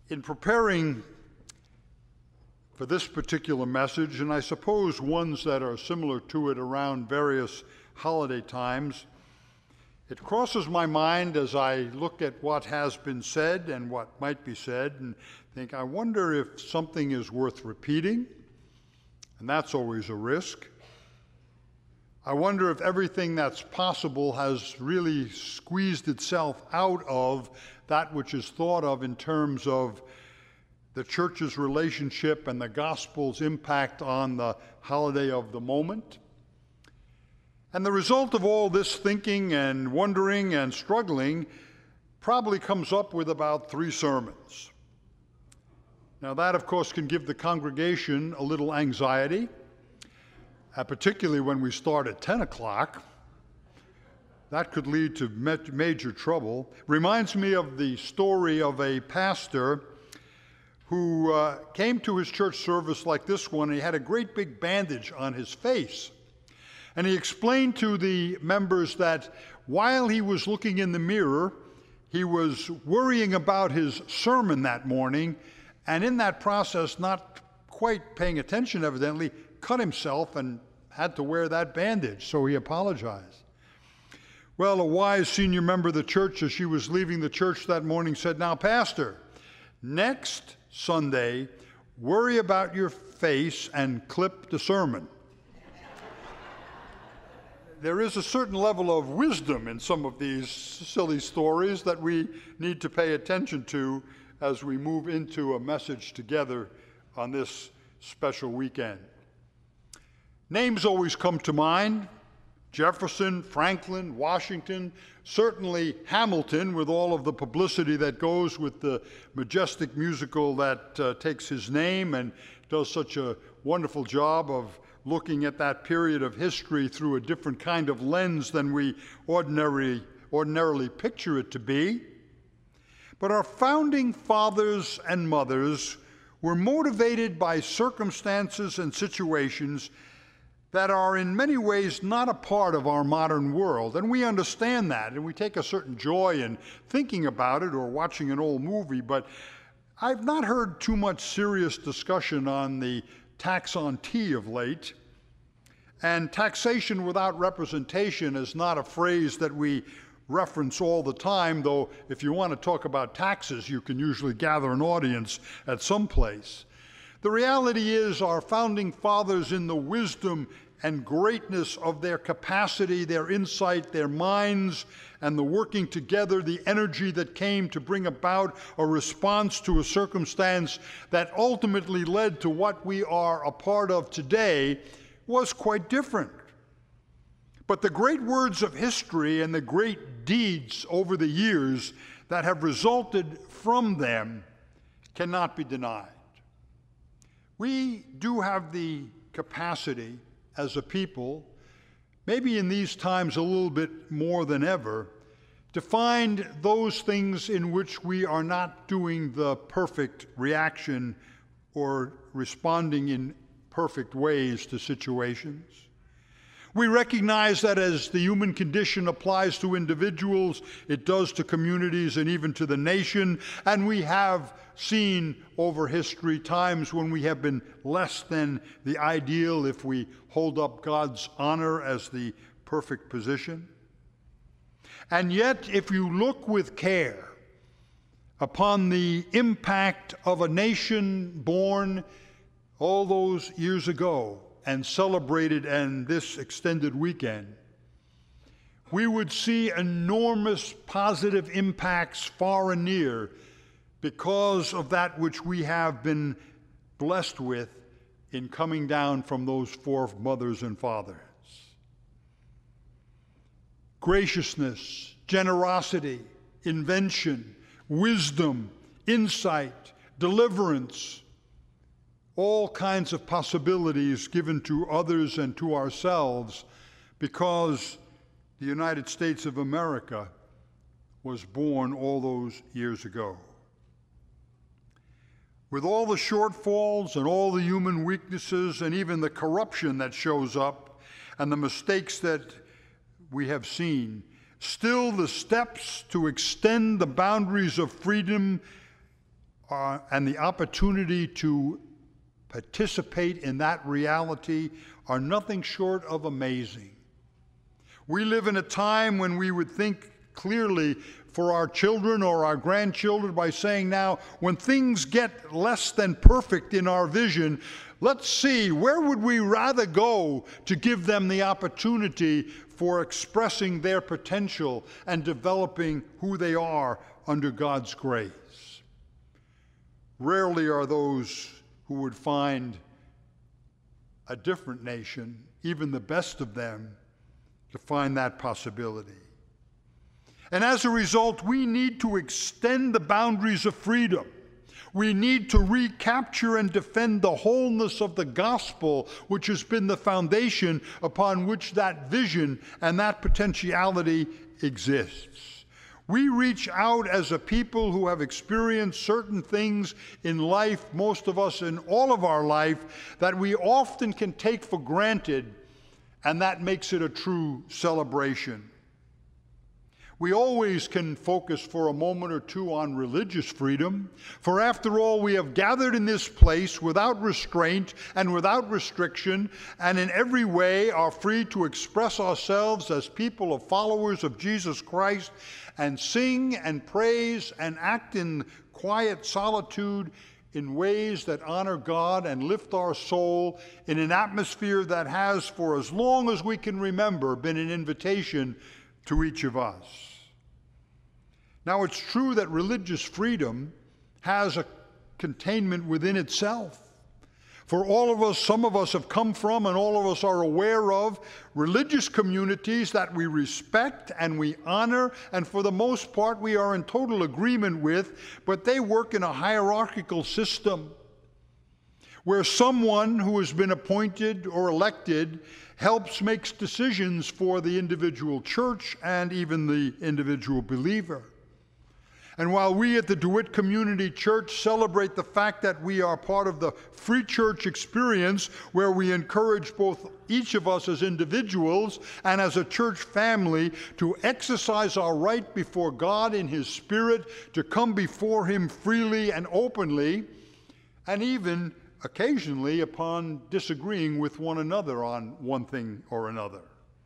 In preparing for this particular message, and I suppose ones that are similar to it around various holiday times, it crosses my mind as I look at what has been said and what might be said and think, I wonder if something is worth repeating, and that's always a risk. I wonder if everything that's possible has really squeezed itself out of that which is thought of in terms of the church's relationship and the gospel's impact on the holiday of the moment. And the result of all this thinking and wondering and struggling probably comes up with about 3 sermons. Now that, of course, can give the congregation a little anxiety, particularly when we start at 10 o'clock. That could lead to major trouble. Reminds me of the story of a pastor who came to his church service like this one. He had a great big bandage on his face. And he explained to the members that while he was looking in the mirror, he was worrying about his sermon that morning, and in that process, not quite paying attention evidently, cut himself and had to wear that bandage, so he apologized. Well, a wise senior member of the church, as she was leaving the church that morning, said, "Now, Pastor, next Sunday, worry about your face and clip the sermon." There is a certain level of wisdom in some of these silly stories that we need to pay attention to as we move into a message together on this special weekend. Names always come to mind: Jefferson, Franklin, Washington, certainly Hamilton, with all of the publicity that goes with the majestic musical that takes his name and does such a wonderful job of looking at that period of history through a different kind of lens than we ordinarily picture it to be. But our founding fathers and mothers were motivated by circumstances and situations that are in many ways not a part of our modern world. And we understand that, and we take a certain joy in thinking about it or watching an old movie, but I've not heard too much serious discussion on the tax on tea of late. And taxation without representation is not a phrase that we reference all the time, though if you want to talk about taxes, you can usually gather an audience at some place. The reality is our founding fathers, in the wisdom and greatness of their capacity, their insight, their minds, and the working together, the energy that came to bring about a response to a circumstance that ultimately led to what we are a part of today, was quite different. But the great words of history and the great deeds over the years that have resulted from them cannot be denied. We do have the capacity as a people, maybe in these times a little bit more than ever, to find those things in which we are not doing the perfect reaction or responding in perfect ways to situations. We recognize that as the human condition applies to individuals, it does to communities and even to the nation, and we have seen over history times when we have been less than the ideal if we hold up God's honor as the perfect position. And yet, if you look with care upon the impact of a nation born all those years ago and celebrated in this extended weekend, we would see enormous positive impacts far and near because of that which we have been blessed with in coming down from those foremothers and fathers. Graciousness, generosity, invention, wisdom, insight, deliverance, all kinds of possibilities given to others and to ourselves because the United States of America was born all those years ago. With all the shortfalls and all the human weaknesses and even the corruption that shows up and the mistakes that we have seen, still the steps to extend the boundaries of freedom and the opportunity to participate in that reality are nothing short of amazing. We live in a time when we would think clearly for our children or our grandchildren by saying, now, when things get less than perfect in our vision, let's see, where would we rather go to give them the opportunity for expressing their potential and developing who they are under God's grace? Rarely are those who would find a different nation, even the best of them, to find that possibility. And as a result, we need to extend the boundaries of freedom. We need to recapture and defend the wholeness of the gospel, which has been the foundation upon which that vision and that potentiality exists. We reach out as a people who have experienced certain things in life, most of us in all of our life, that we often can take for granted, and that makes it a true celebration. We always can focus for a moment or two on religious freedom, for after all, we have gathered in this place without restraint and without restriction, and in every way are free to express ourselves as people of followers of Jesus Christ, and sing and praise and act in quiet solitude in ways that honor God and lift our soul in an atmosphere that has, for as long as we can remember, been an invitation to each of us. Now, it's true that religious freedom has a containment within itself. For all of us, some of us have come from and all of us are aware of religious communities that we respect and we honor, and for the most part we are in total agreement with, but they work in a hierarchical system where someone who has been appointed or elected helps makes decisions for the individual church and even the individual believer. And while we at the DeWitt Community Church celebrate the fact that we are part of the free church experience, where we encourage both each of us as individuals and as a church family to exercise our right before God in His Spirit, to come before Him freely and openly, and even occasionally upon disagreeing with one another on one thing or another.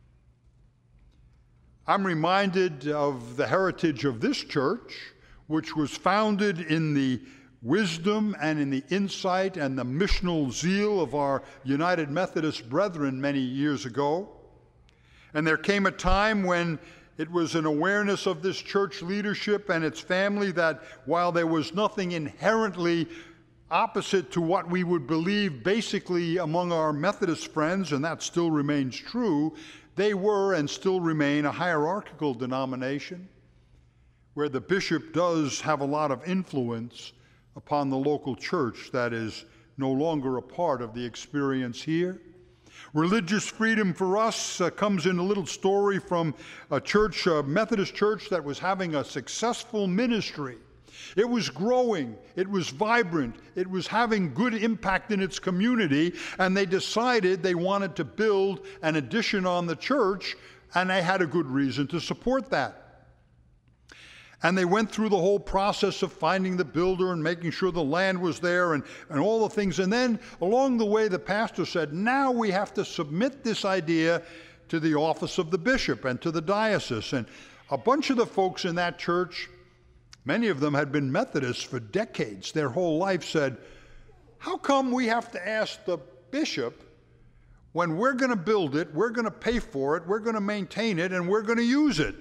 I'm reminded of the heritage of this church, which was founded in the wisdom and in the insight and the missional zeal of our United Methodist brethren many years ago. And there came a time when it was an awareness of this church leadership and its family that while there was nothing inherently opposite to what we would believe basically among our Methodist friends, and that still remains true, they were and still remain a hierarchical denomination, where the bishop does have a lot of influence upon the local church that is no longer a part of the experience here. Religious freedom for us comes in a little story from a church, a Methodist church that was having a successful ministry. It was growing, it was vibrant, it was having good impact in its community, and they decided they wanted to build an addition on the church, and they had a good reason to support that. And they went through the whole process of finding the builder and making sure the land was there and all the things. And then along the way, the pastor said, now we have to submit this idea to the office of the bishop and to the diocese. And a bunch of the folks in that church, many of them had been Methodists for decades, their whole life, said, how come we have to ask the bishop when we're going to build it, we're going to pay for it, we're going to maintain it, and we're going to use it?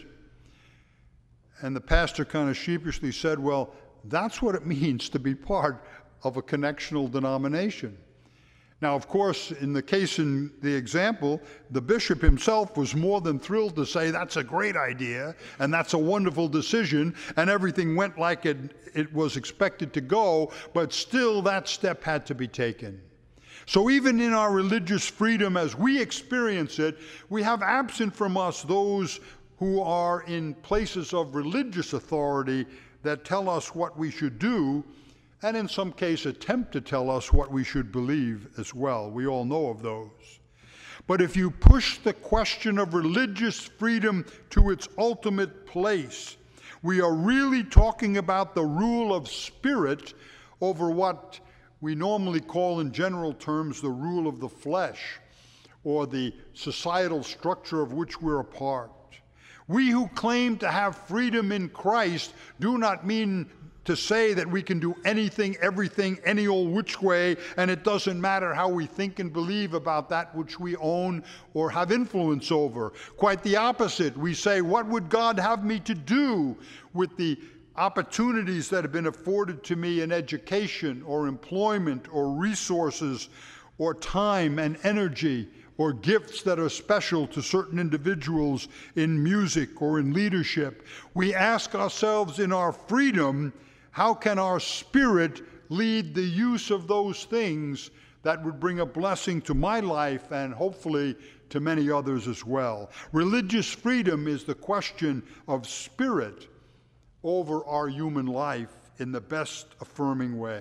And the pastor kind of sheepishly said, well, that's what it means to be part of a connectional denomination. Now, of course, in the example, the bishop himself was more than thrilled to say that's a great idea and that's a wonderful decision, and everything went like it was expected to go, but still that step had to be taken. So even in our religious freedom as we experience it, we have absent from us those who are in places of religious authority that tell us what we should do, and in some case attempt to tell us what we should believe as well. We all know of those. But if you push the question of religious freedom to its ultimate place, We are really talking about the rule of spirit over what we normally call in general terms the rule of the flesh, or the societal structure of which we're a part. We who claim to have freedom in Christ do not mean to say that we can do anything, everything, any old which way, and it doesn't matter how we think and believe about that which we own or have influence over. Quite the opposite. We say, what would God have me to do with the opportunities that have been afforded to me in education or employment or resources or time and energy, or gifts that are special to certain individuals in music or in leadership? We ask ourselves, in our freedom, how can our spirit lead the use of those things that would bring a blessing to my life and hopefully to many others as well? Religious freedom is the question of spirit over our human life in the best affirming way.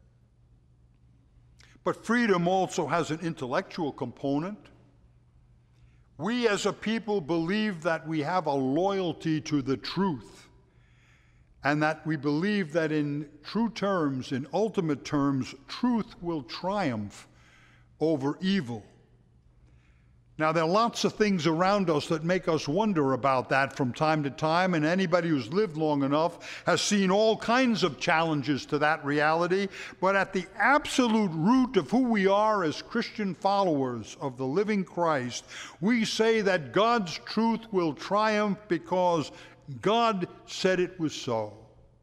But freedom also has an intellectual component. We as a people believe that we have a loyalty to the truth, and that we believe that in true terms, in ultimate terms, truth will triumph over evil. Now, there are lots of things around us that make us wonder about that from time to time, and anybody who's lived long enough has seen all kinds of challenges to that reality. But at the absolute root of who we are as Christian followers of the living Christ, we say that God's truth will triumph because God said it was so.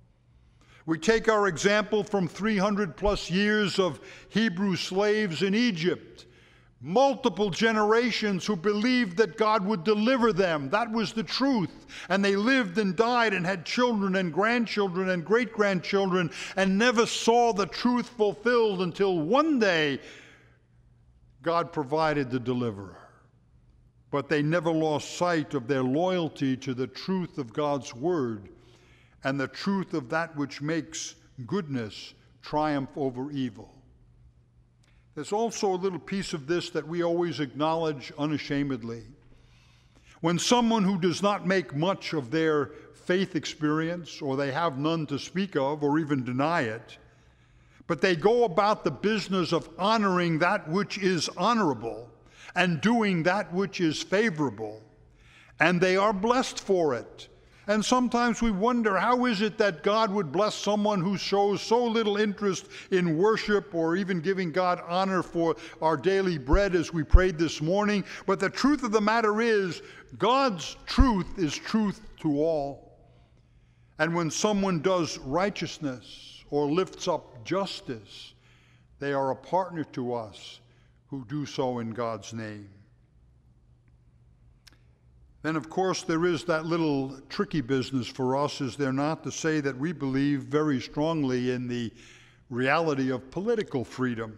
We take our example from 300 plus years of Hebrew slaves in Egypt. Multiple generations who believed that God would deliver them. That was the truth. And they lived and died and had children and grandchildren and great-grandchildren and never saw the truth fulfilled until one day God provided the deliverer. But they never lost sight of their loyalty to the truth of God's word and the truth of that which makes goodness triumph over evil. There's also a little piece of this that we always acknowledge unashamedly. When someone who does not make much of their faith experience, or they have none to speak of, or even deny it, but they go about the business of honoring that which is honorable and doing that which is favorable, and they are blessed for it. And sometimes we wonder, how is it that God would bless someone who shows so little interest in worship or even giving God honor for our daily bread as we prayed this morning? But the truth of the matter is, God's truth is truth to all. And when someone does righteousness or lifts up justice, they are a partner to us who do so in God's name. Then, of course, there is that little tricky business for us, is there not, to say that we believe very strongly in the reality of political freedom.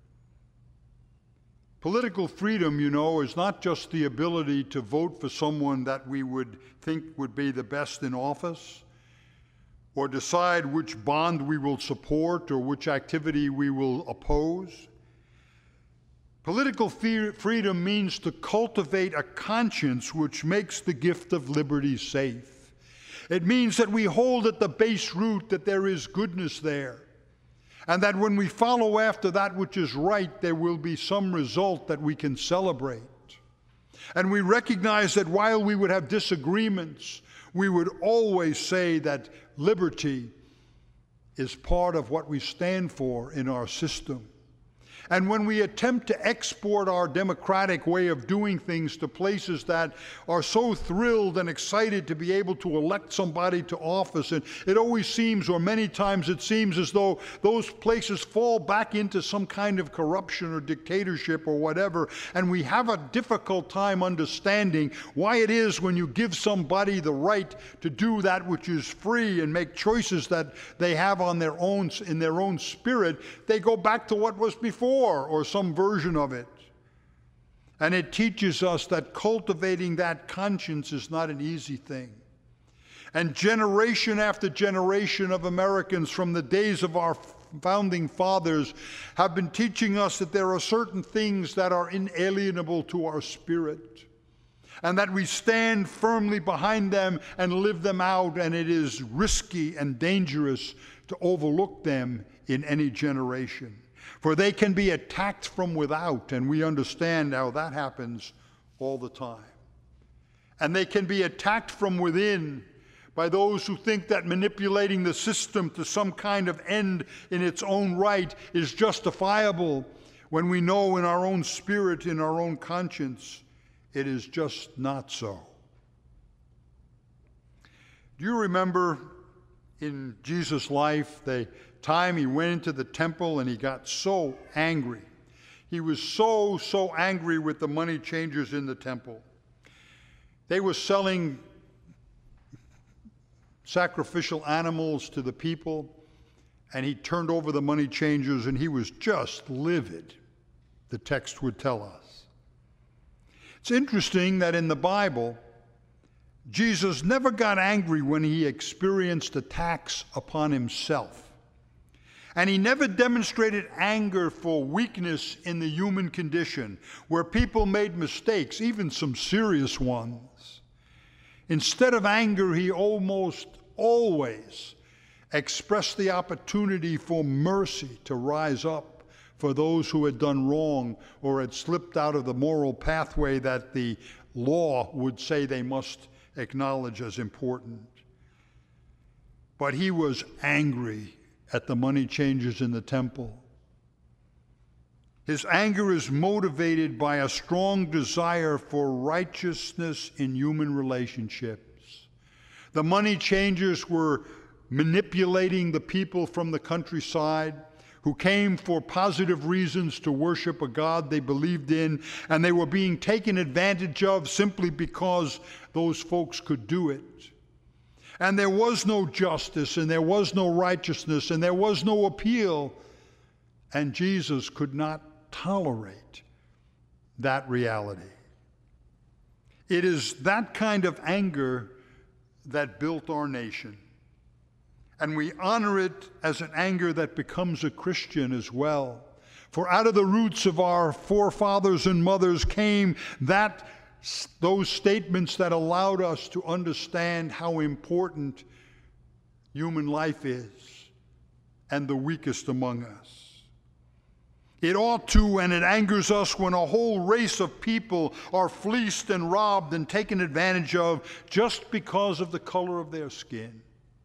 Political freedom, you know, is not just the ability to vote for someone that we would think would be the best in office, or decide which bond we will support or which activity we will oppose. Political freedom means to cultivate a conscience which makes the gift of liberty safe. It means that we hold at the base root that there is goodness there, and that when we follow after that which is right, there will be some result that we can celebrate. And we recognize that while we would have disagreements, we would always say that liberty is part of what we stand for in our system. And when we attempt to export our democratic way of doing things to places that are so thrilled and excited to be able to elect somebody to office, and it always seems, or many times it seems, as though those places fall back into some kind of corruption or dictatorship or whatever, and we have a difficult time understanding why it is when you give somebody the right to do that which is free and make choices that they have on their own, in their own spirit, they go back to what was before, or some version of it. And it teaches us that cultivating that conscience is not an easy thing. And generation after generation of Americans from the days of our founding fathers have been teaching us that there are certain things that are inalienable to our spirit. and that we stand firmly behind them and live them out, and it is risky and dangerous to overlook them in any generation. For they can be attacked from without, and we understand how that happens all the time. And they can be attacked from within by those who think that manipulating the system to some kind of end in its own right is justifiable, when we know in our own spirit, in our own conscience, it is just not so. Do you remember in Jesus' life the time he went into the temple and he got so angry? He was so angry with the money changers in the temple. They were selling sacrificial animals to the people, and he turned over the money changers, and he was just livid, the text would tell us. It's interesting that in the Bible, Jesus never got angry when he experienced attacks upon himself. And he never demonstrated anger for weakness in the human condition, where people made mistakes, even some serious ones. Instead of anger, he almost always expressed the opportunity for mercy to rise up for those who had done wrong or had slipped out of the moral pathway that the law would say they must acknowledge as important. But he was angry at the money changers in the temple. His anger is motivated by a strong desire for righteousness in human relationships. The money changers were manipulating the people from the countryside who came for positive reasons to worship a God they believed in, and they were being taken advantage of simply because those folks could do it. And there was no justice, and there was no righteousness, and there was no appeal, and Jesus could not tolerate that reality. It is that kind of anger that built our nation. And we honor it as an anger that becomes a Christian as well. For out of the roots of our forefathers and mothers came those statements that allowed us to understand how important human life is and the weakest among us. It ought to, and it angers us when a whole race of people are fleeced and robbed and taken advantage of just because of the color of their skin.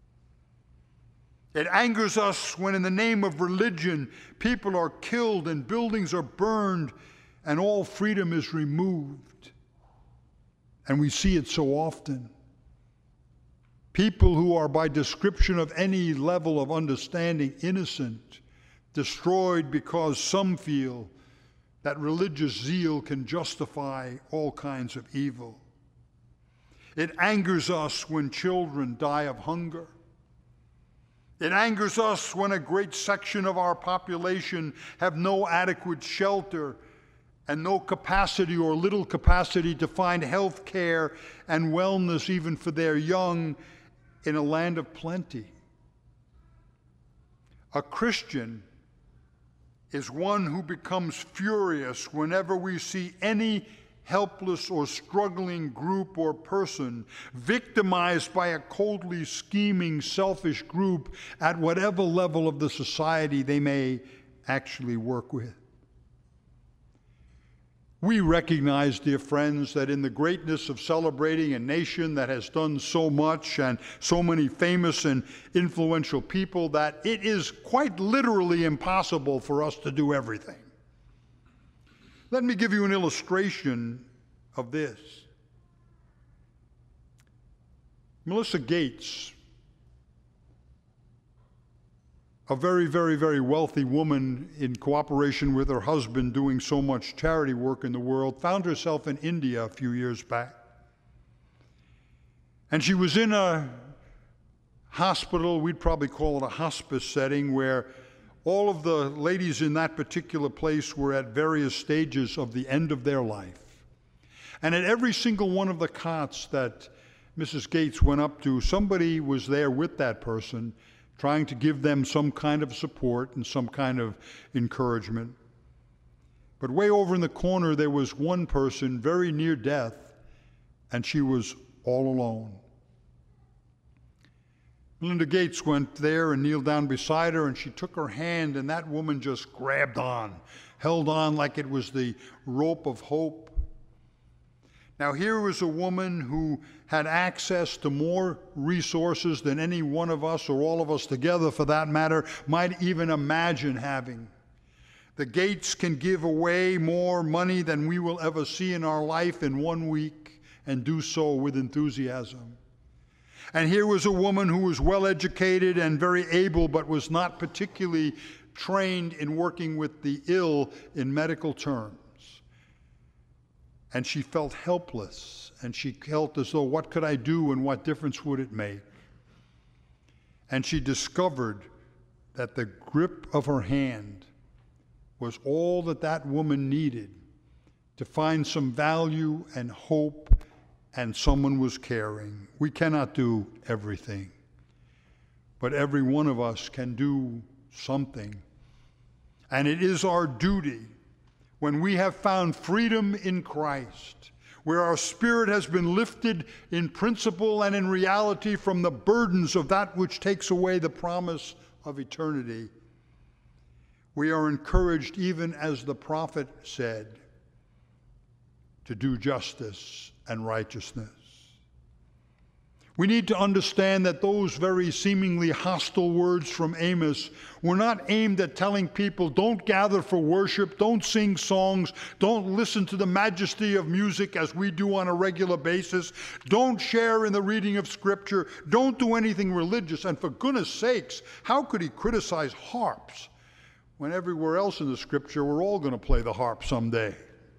It angers us when in the name of religion, people are killed and buildings are burned and all freedom is removed. And we see it so often. People who are by description of any level of understanding innocent, destroyed because some feel that religious zeal can justify all kinds of evil. It angers us when children die of hunger. It angers us when a great section of our population have no adequate shelter and no capacity or little capacity to find health care and wellness even for their young in a land of plenty. A Christian is one who becomes furious whenever we see any helpless or struggling group or person victimized by a coldly scheming, selfish group at whatever level of the society they may actually work with. We recognize, dear friends, that in the greatness of celebrating a nation that has done so much and so many famous and influential people, that it is quite literally impossible for us to do everything. Let me give you an illustration of this. Melissa Gates, a very, very, very wealthy woman in cooperation with her husband doing so much charity work in the world, found herself in India a few years back. And she was in a hospital, we'd probably call it a hospice setting, where all of the ladies in that particular place were at various stages of the end of their life. And at every single one of the cots that Mrs. Gates went up to, somebody was there with that person, trying to give them some kind of support and some kind of encouragement. But way over in the corner, there was one person very near death and she was all alone. Melinda Gates went there and kneeled down beside her, and she took her hand, and that woman just grabbed on, held on like it was the rope of hope. Now here was a woman who had access to more resources than any one of us, or all of us together for that matter, might even imagine having. The Gates can give away more money than we will ever see in our life in 1 week, and do so with enthusiasm. And here was a woman who was well educated and very able, but was not particularly trained in working with the ill in medical terms. And she felt helpless, and she felt as though, what could I do and what difference would it make? And she discovered that the grip of her hand was all that that woman needed to find some value and hope, and someone was caring. We cannot do everything, but every one of us can do something. And it is our duty, when we have found freedom in Christ, where our spirit has been lifted in principle and in reality from the burdens of that which takes away the promise of eternity, we are encouraged, even as the prophet said, to do justice and righteousness. We need to understand that those very seemingly hostile words from Amos were not aimed at telling people, don't gather for worship, don't sing songs, don't listen to the majesty of music as we do on a regular basis, don't share in the reading of Scripture, don't do anything religious. And for goodness sakes, how could he criticize harps when everywhere else in the Scripture we're all going to play the harp someday?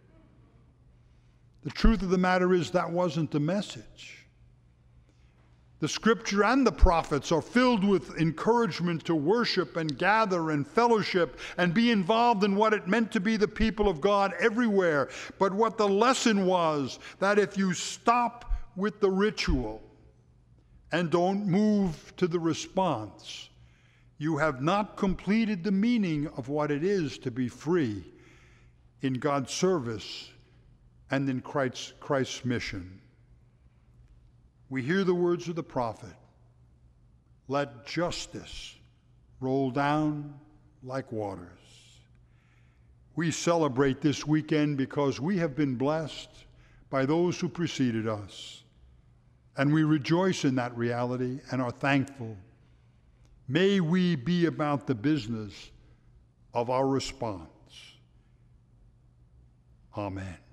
The truth of the matter is that wasn't the message. The Scripture and the prophets are filled with encouragement to worship and gather and fellowship and be involved in what it meant to be the people of God everywhere. But what the lesson was, that if you stop with the ritual and don't move to the response, you have not completed the meaning of what it is to be free in God's service and in Christ's mission. We hear the words of the prophet, let justice roll down like waters. We celebrate this weekend because we have been blessed by those who preceded us, and we rejoice in that reality and are thankful. May we be about the business of our response. Amen.